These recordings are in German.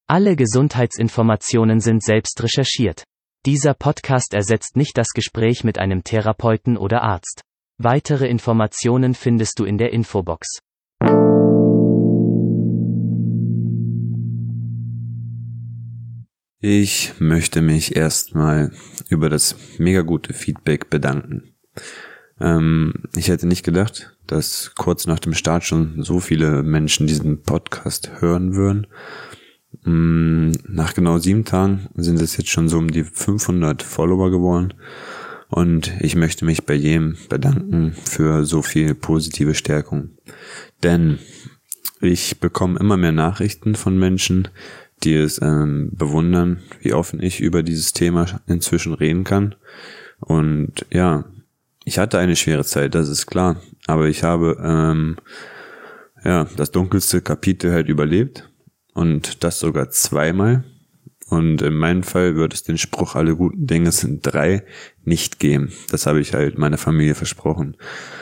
Alle Gesundheitsinformationen sind selbst recherchiert. Dieser Podcast ersetzt nicht das Gespräch mit einem Therapeuten oder Arzt. Weitere Informationen findest du in der Infobox. Ich möchte mich erstmal über das mega gute Feedback bedanken. Ich hätte nicht gedacht, dass kurz nach dem Start schon so viele Menschen diesen Podcast hören würden. Nach genau 7 Tagen sind es jetzt schon so um die 500 Follower geworden. Und ich möchte mich bei jedem bedanken für so viel positive Stärkung. Denn ich bekomme immer mehr Nachrichten von Menschen, die es bewundern, wie offen ich über dieses Thema inzwischen reden kann. Und ja, ich hatte eine schwere Zeit, das ist klar. Aber ich habe das dunkelste Kapitel halt überlebt. Und das sogar 2-mal. Und in meinem Fall wird es den Spruch, alle guten Dinge sind 3, nicht geben. Das habe ich halt meiner Familie versprochen.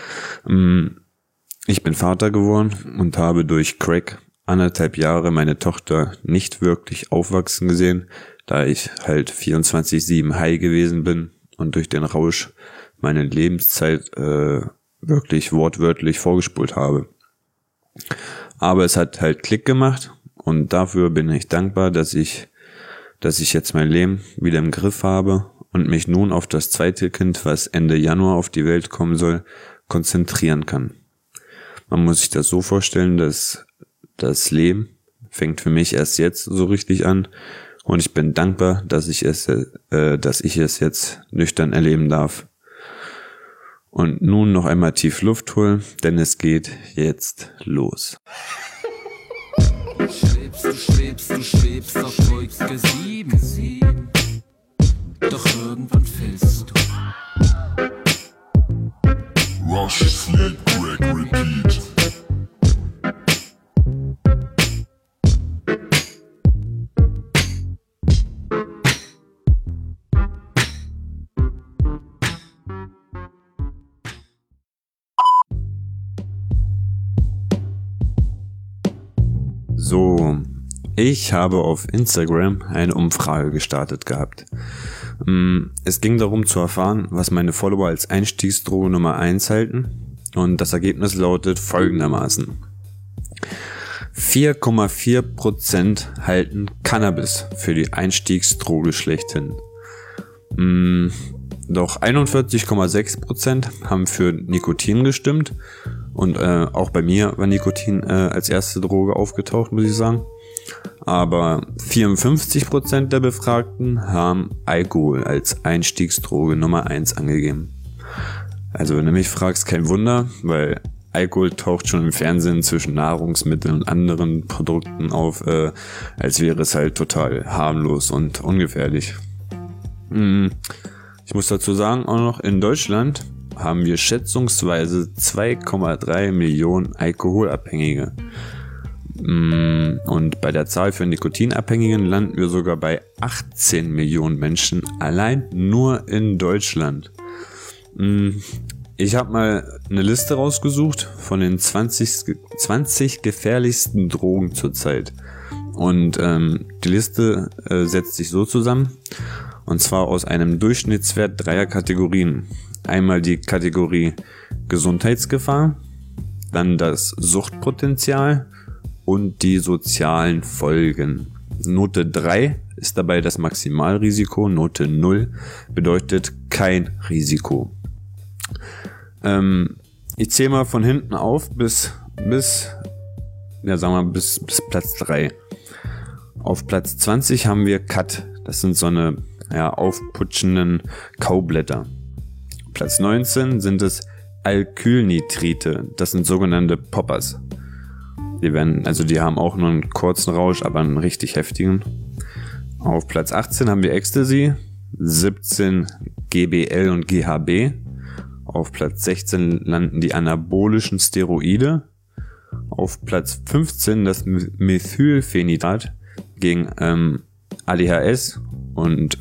Ich bin Vater geworden und habe durch Crack 1,5 Jahre meine Tochter nicht wirklich aufwachsen gesehen, da ich halt 24/7 high gewesen bin und durch den Rausch meine Lebenszeit wirklich wortwörtlich vorgespult habe. Aber es hat halt Klick gemacht und dafür bin ich dankbar, dass ich jetzt mein Leben wieder im Griff habe und mich nun auf das zweite Kind, was Ende Januar auf die Welt kommen soll, konzentrieren kann. Man muss sich das so vorstellen, dass das Leben fängt für mich erst jetzt so richtig an und ich bin dankbar, dass ich es jetzt nüchtern erleben darf. Und nun noch einmal tief Luft holen, denn es geht jetzt los. Du schwebst auf Wolke 7. Doch irgendwann fällst du. Rush, Sleep, Crack, Repeat. So, ich habe auf Instagram eine Umfrage gestartet gehabt. Es ging darum zu erfahren, was meine Follower als Einstiegsdroge Nummer 1 halten. Und das Ergebnis lautet folgendermaßen. 4,4% halten Cannabis für die Einstiegsdroge schlechthin. Doch 41,6% haben für Nikotin gestimmt. Und auch bei mir war Nikotin als erste Droge aufgetaucht, muss ich sagen. Aber 54% der Befragten haben Alkohol als Einstiegsdroge Nummer 1 angegeben. Also wenn du mich fragst, kein Wunder, weil Alkohol taucht schon im Fernsehen zwischen Nahrungsmitteln und anderen Produkten auf, als wäre es halt total harmlos und ungefährlich. Ich muss dazu sagen, auch noch in Deutschland haben wir schätzungsweise 2,3 Millionen Alkoholabhängige. Und bei der Zahl für Nikotinabhängigen landen wir sogar bei 18 Millionen Menschen, allein nur in Deutschland. Ich habe mal eine Liste rausgesucht von den 20 gefährlichsten Drogen zurzeit. Und die Liste setzt sich so zusammen, und zwar aus einem Durchschnittswert 3 Kategorien. Einmal die Kategorie Gesundheitsgefahr, dann das Suchtpotenzial und die sozialen Folgen. Note 3 ist dabei das Maximalrisiko, Note 0 bedeutet kein Risiko. Ich zähle mal von hinten auf bis Platz 3. Auf Platz 20 haben wir Cut. Das sind so eine aufputschenden Kaublätter. Platz 19 sind es Alkylnitrite. Das sind sogenannte Poppers. Die haben auch nur einen kurzen Rausch, aber einen richtig heftigen. Auf Platz 18 haben wir Ecstasy, 17 GBL und GHB. Auf Platz 16 landen die anabolischen Steroide. Auf Platz 15 das Methylphenidat gegen ADHS und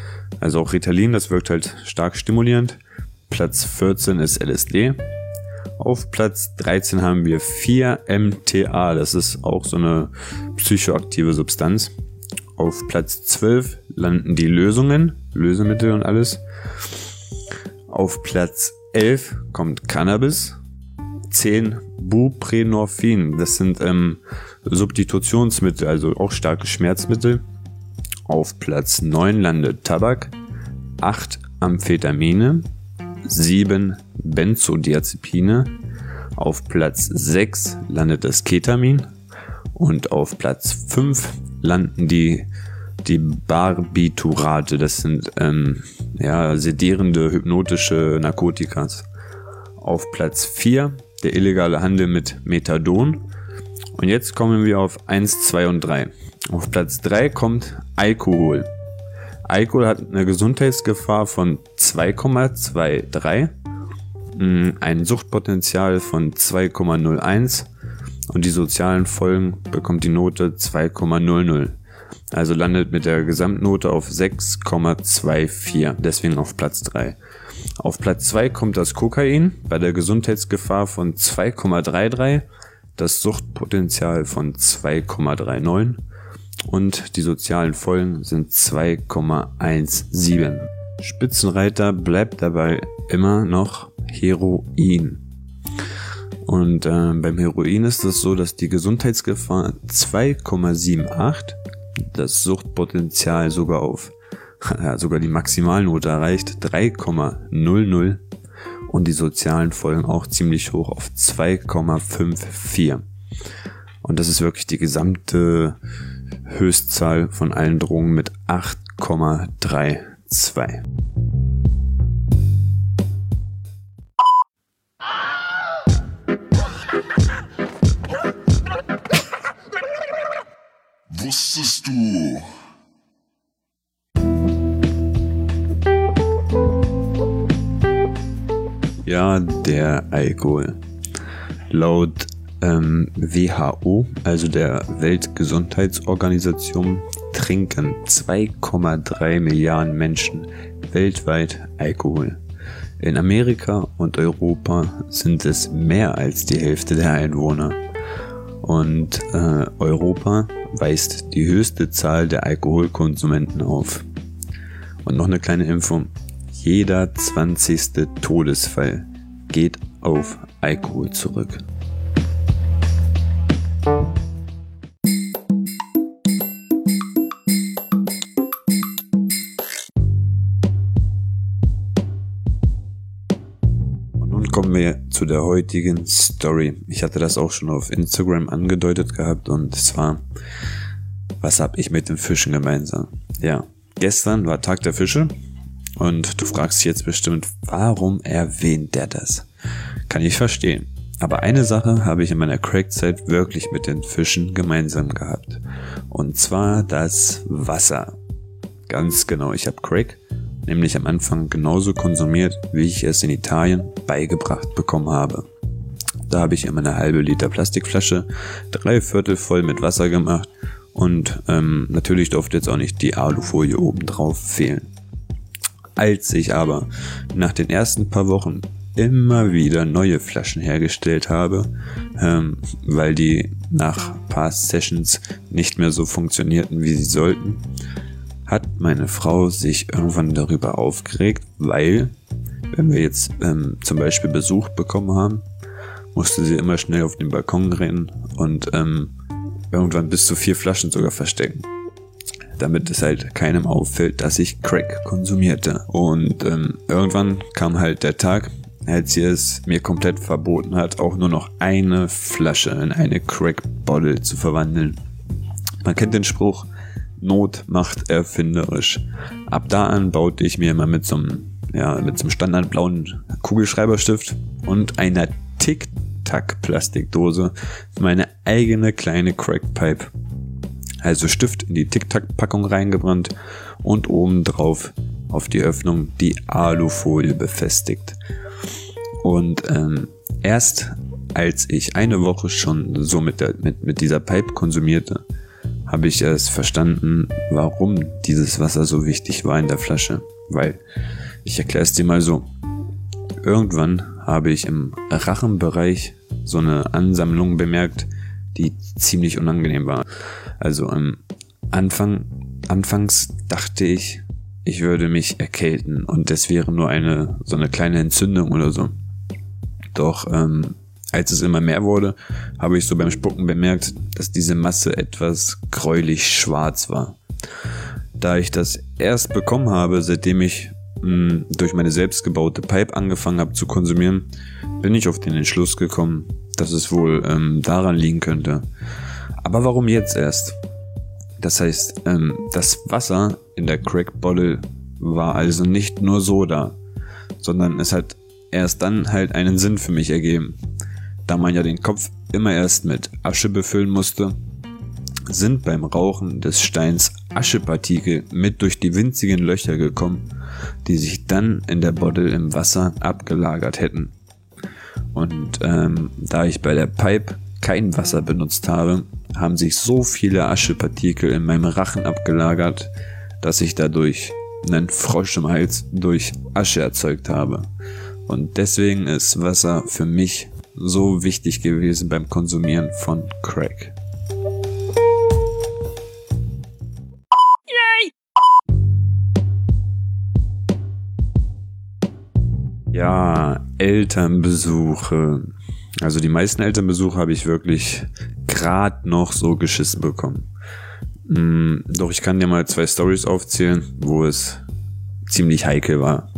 auch Ritalin, das wirkt halt stark stimulierend. Platz 14 ist LSD. Auf Platz 13 haben wir 4-MTA, das ist auch so eine psychoaktive Substanz. Auf Platz 12 landen die Lösemittel und alles. Auf Platz 11 kommt Cannabis. 10 Buprenorphin, das sind Substitutionsmittel, also auch starke Schmerzmittel. Auf Platz 9 landet Tabak. 8 Amphetamine. 7 Benzodiazepine. Auf Platz 6 landet das Ketamin. Und auf Platz 5 landen die Barbiturate. Das sind sedierende, hypnotische Narkotika. Auf Platz 4 der illegale Handel mit Methadon. Und jetzt kommen wir auf 1, 2 und 3. Auf Platz 3 kommt Alkohol. Alkohol hat eine Gesundheitsgefahr von 2,23, ein Suchtpotenzial von 2,01 und die sozialen Folgen bekommt die Note 2,00. Also landet mit der Gesamtnote auf 6,24, deswegen auf Platz 3. Auf Platz 2 kommt das Kokain bei der Gesundheitsgefahr von 2,33, das Suchtpotenzial von 2,39 und die sozialen Folgen sind 2,17. Spitzenreiter bleibt dabei immer noch Heroin. Und beim Heroin ist es so, dass die Gesundheitsgefahr 2,78, das Suchtpotenzial sogar die Maximalnote erreicht 3,00 und die sozialen Folgen auch ziemlich hoch auf 2,54. Und das ist wirklich die gesamte Höchstzahl von allen Drogen mit 8,32. Wusstest du? Ja, der Alkohol. Laut WHO, also der Weltgesundheitsorganisation, trinken 2,3 Milliarden Menschen weltweit Alkohol. In Amerika und Europa sind es mehr als die Hälfte der Einwohner. Und Europa weist die höchste Zahl der Alkoholkonsumenten auf. Und noch eine kleine Info. Jeder 20. Todesfall geht auf Alkohol zurück. Und nun kommen wir zu der heutigen Story. Ich hatte das auch schon auf Instagram angedeutet gehabt und zwar, was habe ich mit den Fischen gemeinsam? Ja, gestern war Tag der Fische. Und du fragst dich jetzt bestimmt, warum erwähnt der das? Kann ich verstehen. Aber eine Sache habe ich in meiner Crack-Zeit wirklich mit den Fischen gemeinsam gehabt. Und zwar das Wasser. Ganz genau, ich habe Crack nämlich am Anfang genauso konsumiert, wie ich es in Italien beigebracht bekommen habe. Da habe ich immer eine halbe Liter Plastikflasche, 3/4 voll mit Wasser gemacht und natürlich durfte jetzt auch nicht die Alufolie oben drauf fehlen. Als ich aber nach den ersten paar Wochen immer wieder neue Flaschen hergestellt habe, weil die nach ein paar Sessions nicht mehr so funktionierten, wie sie sollten, hat meine Frau sich irgendwann darüber aufgeregt, weil, wenn wir jetzt zum Beispiel Besuch bekommen haben, musste sie immer schnell auf den Balkon rennen und irgendwann bis zu 4 Flaschen sogar verstecken, damit es halt keinem auffällt, dass ich Crack konsumierte. Und irgendwann kam halt der Tag, als sie es mir komplett verboten hat, auch nur noch eine Flasche in eine Crack-Bottle zu verwandeln. Man kennt den Spruch, Not macht erfinderisch. Ab da an baute ich mir immer mit so einem standardblauen Kugelschreiberstift und einer Tic-Tac-Plastikdose meine eigene kleine Crack-Pipe. Also Stift in die Tic-Tac-Packung reingebrannt und obendrauf auf die Öffnung die Alufolie befestigt. Und erst als ich eine Woche schon so mit dieser Pipe konsumierte, habe ich erst verstanden, warum dieses Wasser so wichtig war in der Flasche. Weil, ich erkläre es dir mal so, irgendwann habe ich im Rachenbereich so eine Ansammlung bemerkt, die ziemlich unangenehm war. Also anfangs dachte ich würde mich erkälten und das wäre nur so eine kleine Entzündung oder so. Doch als es immer mehr wurde, habe ich so beim Spucken bemerkt, dass diese Masse etwas gräulich schwarz war. Da ich das erst bekommen habe, seitdem ich durch meine selbstgebaute Pipe angefangen habe zu konsumieren, bin ich auf den Entschluss gekommen, dass es wohl daran liegen könnte. Aber warum jetzt erst? Das heißt, das Wasser in der Crack Bottle war also nicht nur Soda, sondern es hat erst dann halt einen Sinn für mich ergeben. Da man ja den Kopf immer erst mit Asche befüllen musste, sind beim Rauchen des Steins Aschepartikel mit durch die winzigen Löcher gekommen, die sich dann in der Bottle im Wasser abgelagert hätten. Und da ich bei der Pipe kein Wasser benutzt habe, haben sich so viele Aschepartikel in meinem Rachen abgelagert, dass ich dadurch einen Frosch im Hals durch Asche erzeugt habe. Und deswegen ist Wasser für mich so wichtig gewesen beim Konsumieren von Crack. Ja, Elternbesuche. Also die meisten Elternbesuche habe ich wirklich gerade noch so geschissen bekommen. Doch ich kann dir mal 2 Storys aufzählen, wo es ziemlich heikel war.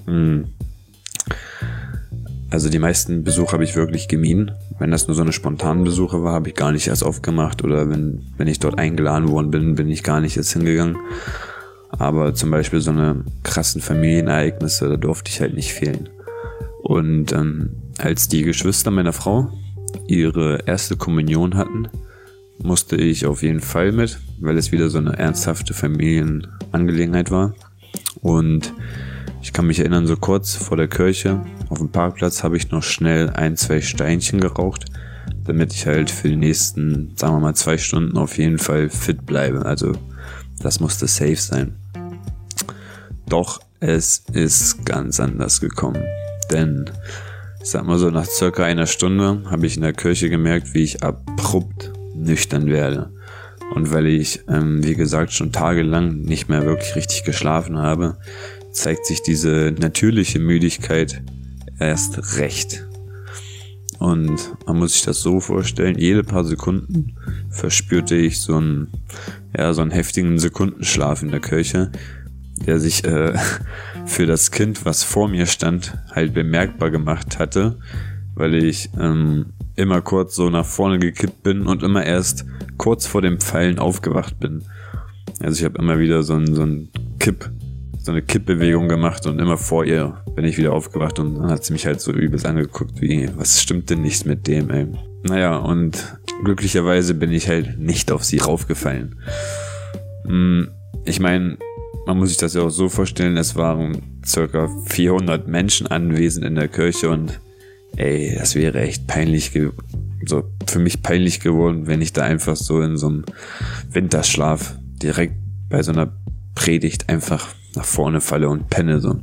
Also die meisten Besuche habe ich wirklich gemieden. Wenn das nur so eine spontane Besuche war, habe ich gar nicht erst aufgemacht. Oder wenn ich dort eingeladen worden bin, bin ich gar nicht erst hingegangen. Aber zum Beispiel so eine krassen Familienereignisse, da durfte ich halt nicht fehlen. Und als die Geschwister meiner Frau ihre erste Kommunion hatten, musste ich auf jeden Fall mit, weil es wieder so eine ernsthafte Familienangelegenheit war. Und ich kann mich erinnern, so kurz vor der Kirche auf dem Parkplatz habe ich noch schnell 1-2 Steinchen geraucht, damit ich halt für die nächsten, sagen wir mal, 2 Stunden auf jeden Fall fit bleibe. Also das musste safe sein. Doch es ist ganz anders gekommen. Denn, ich sag mal so, nach circa 1 Stunde habe ich in der Kirche gemerkt, wie ich abrupt nüchtern werde. Und weil ich, wie gesagt, schon tagelang nicht mehr wirklich richtig geschlafen habe, zeigt sich diese natürliche Müdigkeit erst recht. Und man muss sich das so vorstellen, jede paar Sekunden verspürte ich so einen heftigen Sekundenschlaf in der Kirche, der sich für das Kind, was vor mir stand, halt bemerkbar gemacht hatte, weil ich immer kurz so nach vorne gekippt bin und immer erst kurz vor dem Fallen aufgewacht bin. Also ich habe immer wieder so eine Kippbewegung gemacht und immer vor ihr bin ich wieder aufgewacht und dann hat sie mich halt so übelst angeguckt, wie, was stimmt denn nicht mit dem, ey. Naja, und glücklicherweise bin ich halt nicht auf sie raufgefallen. Ich meine, man muss sich das ja auch so vorstellen, es waren ca. 400 Menschen anwesend in der Kirche und ey, das wäre echt peinlich für mich peinlich geworden, wenn ich da einfach so in so einem Winterschlaf direkt bei so einer Predigt einfach nach vorne falle und penne so.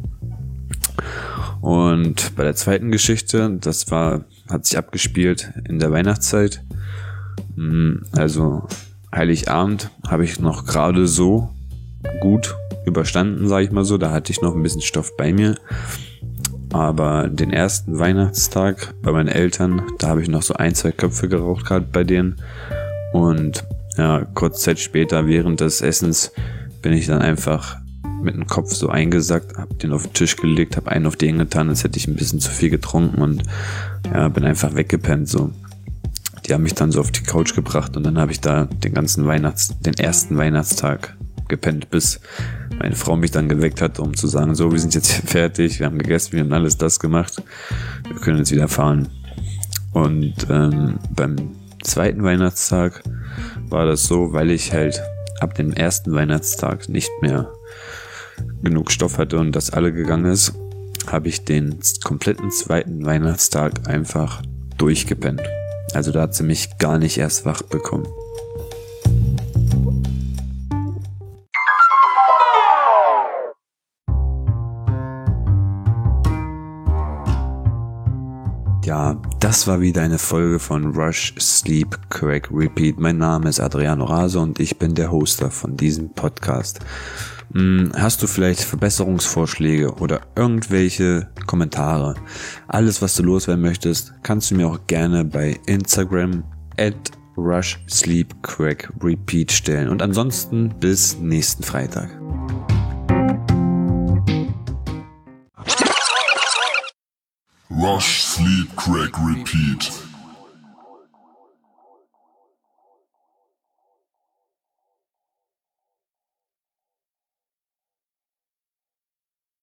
Und bei der zweiten Geschichte, hat sich abgespielt in der Weihnachtszeit. Also Heiligabend habe ich noch gerade so gut überstanden, sage ich mal so. Da hatte ich noch ein bisschen Stoff bei mir. Aber den ersten Weihnachtstag bei meinen Eltern, da habe ich noch so 1-2 Köpfe geraucht gerade bei denen. Und ja, kurze Zeit später während des Essens bin ich dann einfach mit dem Kopf so eingesackt, habe den auf den Tisch gelegt, habe einen auf den getan, als hätte ich ein bisschen zu viel getrunken und ja, bin einfach weggepennt so. Die haben mich dann so auf die Couch gebracht und dann habe ich da den ersten Weihnachtstag gepennt, bis meine Frau mich dann geweckt hat, um zu sagen, so, wir sind jetzt fertig, wir haben gegessen, wir haben alles das gemacht, wir können jetzt wieder fahren. Und beim zweiten Weihnachtstag war das so, weil ich halt ab dem ersten Weihnachtstag nicht mehr genug Stoff hatte und das alle gegangen ist, habe ich den kompletten zweiten Weihnachtstag einfach durchgepennt. Also da hat sie mich gar nicht erst wach bekommen. Ja, das war wieder eine Folge von Rush, Sleep, Crack, Repeat. Mein Name ist Adriano Rase und ich bin der Hoster von diesem Podcast. Hast du vielleicht Verbesserungsvorschläge oder irgendwelche Kommentare? Alles, was du loswerden möchtest, kannst du mir auch gerne bei Instagram @RushSleepCrackRepeat stellen. Und ansonsten bis nächsten Freitag. Rush, Sleep, Crack, Repeat.